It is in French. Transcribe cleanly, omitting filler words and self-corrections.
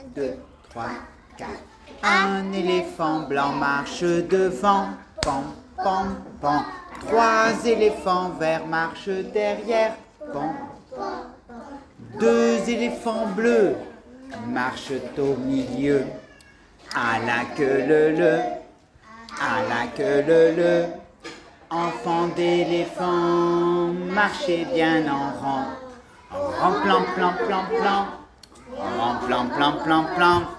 2, 3, 4. Un éléphant blanc marche devant, pan, pan, pan. 3 éléphants verts marchent derrière, pan. 2 éléphants bleus marchent au milieu. À la queue le, à la queue le. Enfants d'éléphants, marchez bien en rang. En rang, plan, plan, plan, plan. En rang, plan, plan, plan, plan.